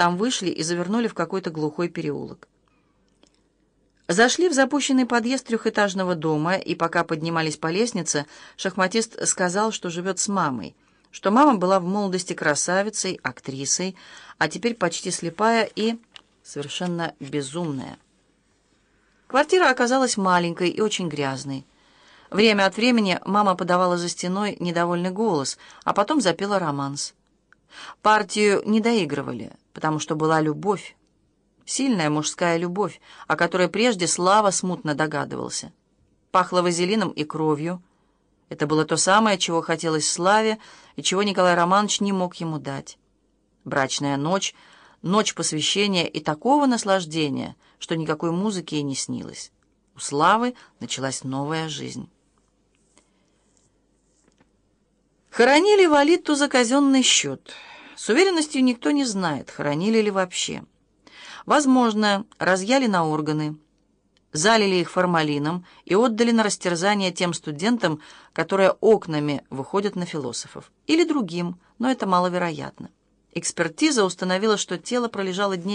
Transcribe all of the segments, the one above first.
Там вышли и завернули в какой-то глухой переулок. Зашли в запущенный подъезд трехэтажного дома, и пока поднимались по лестнице, шахматист сказал, что живет с мамой, что мама была в молодости красавицей, актрисой, а теперь почти слепая и совершенно безумная. Квартира оказалась маленькой и очень грязной. Время от времени мама подавала за стеной недовольный голос, а потом запела романс. Партию не доигрывали, потому что была любовь. Сильная мужская любовь, о которой прежде Слава смутно догадывался. Пахло вазелином и кровью. Это было то самое, чего хотелось Славе, и чего Николай Романович не мог ему дать. Брачная ночь, ночь посвящения и такого наслаждения, что никакой музыки и не снилось. У Славы началась новая жизнь. Хоронили Валитту за казенный счет. С уверенностью никто не знает, хоронили ли вообще. Возможно, разъяли на органы, залили их формалином и отдали на растерзание тем студентам, которые окнами выходят на философов, или другим, но это маловероятно. Экспертиза установила, что тело пролежало дней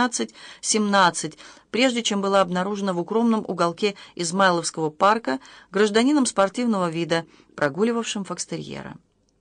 15-17, прежде чем было обнаружено в укромном уголке Измайловского парка гражданином спортивного вида, прогуливавшим фокстерьера.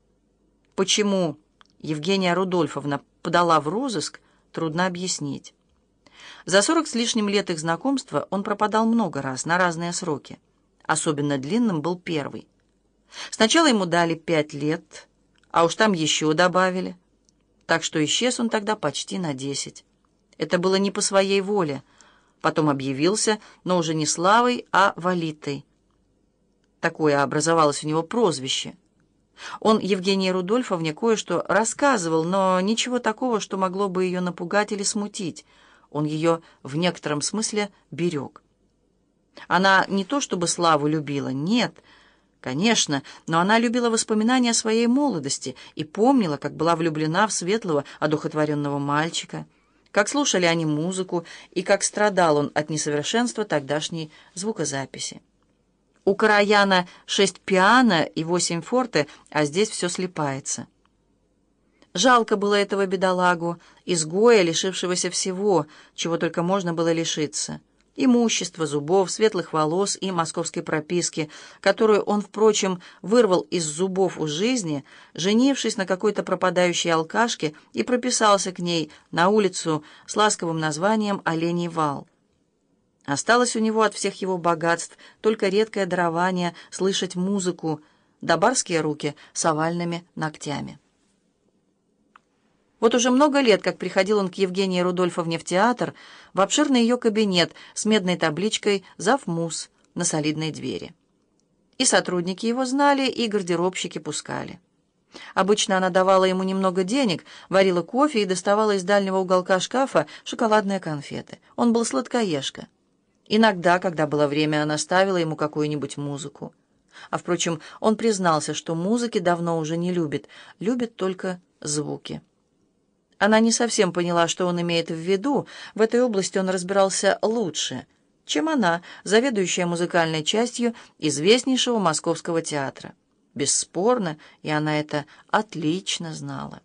Почему Евгения Рудольфовна подала в розыск, трудно объяснить. За 40 с лишним лет их знакомства он пропадал много раз, на разные сроки. Особенно длинным был первый. Сначала ему дали 5 лет, а уж там еще добавили. Так что исчез он тогда почти на 10. Это было не по своей воле. Потом объявился, но уже не Славой, а Валиттой. Такое образовалось у него прозвище. Он Евгении Рудольфовне кое-что рассказывал, но ничего такого, что могло бы ее напугать или смутить. Он ее в некотором смысле берег. Она не то чтобы Славу любила, нет, конечно, но она любила воспоминания о своей молодости и помнила, как была влюблена в светлого, одухотворенного мальчика, как слушали они музыку и как страдал он от несовершенства тогдашней звукозаписи. У Караяна 6 пиано и 8 форте, а здесь все слипается. Жалко было этого бедолагу, изгоя, лишившегося всего, чего только можно было лишиться. Имущества, зубов, светлых волос и московской прописки, которую он, впрочем, вырвал из зубов у жизни, женившись на какой-то пропадающей алкашке, и прописался к ней на улицу с ласковым названием «Оленей вал». Осталось у него от всех его богатств только редкое дарование слышать музыку, да барские руки с овальными ногтями. Вот уже много лет, как приходил он к Евгении Рудольфовне в театр, в обширный ее кабинет с медной табличкой «Завмуз» на солидной двери. И сотрудники его знали, и гардеробщики пускали. Обычно она давала ему немного денег, варила кофе и доставала из дальнего уголка шкафа шоколадные конфеты. Он был сладкоежка. Иногда, когда было время, она ставила ему какую-нибудь музыку. А, впрочем, он признался, что музыки давно уже не любит, любит только звуки. Она не совсем поняла, что он имеет в виду, в этой области он разбирался лучше, чем она, заведующая музыкальной частью известнейшего московского театра. Бесспорно, и она это отлично знала.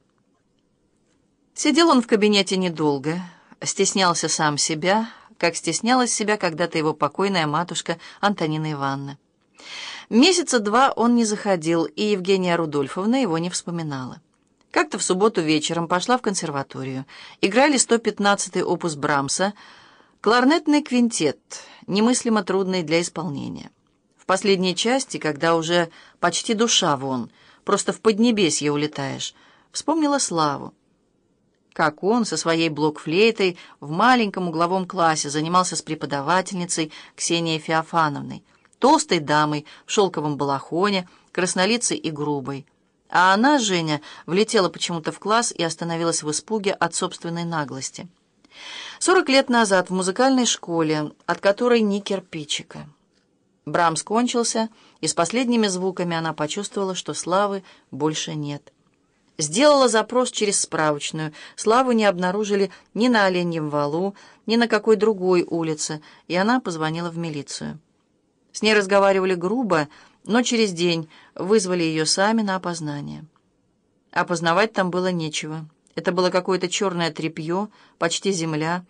Сидел он в кабинете недолго, стеснялся сам себя, как стеснялась себя когда-то его покойная матушка Антонина Ивановна. Месяца 2 он не заходил, и Евгения Рудольфовна его не вспоминала. Как-то в субботу вечером пошла в консерваторию. Играли 115-й опус Брамса, кларнетный квинтет, немыслимо трудный для исполнения. В последней части, когда уже почти душа вон, просто в поднебесье улетаешь, вспомнила Славу. Как он со своей блокфлейтой в маленьком угловом классе занимался с преподавательницей Ксенией Феофановной, толстой дамой в шелковом балахоне, краснолицей и грубой. А она, Женя, влетела почему-то в класс и остановилась в испуге от собственной наглости. 40 лет назад в музыкальной школе, от которой ни кирпичика. Брамс кончился, и с последними звуками она почувствовала, что Славы больше нет. Сделала запрос через справочную. Славу не обнаружили ни на Оленьем валу, ни на какой другой улице, и она позвонила в милицию. С ней разговаривали грубо, но через день вызвали ее сами на опознание. Опознавать там было нечего. Это было какое-то черное тряпье, почти земля,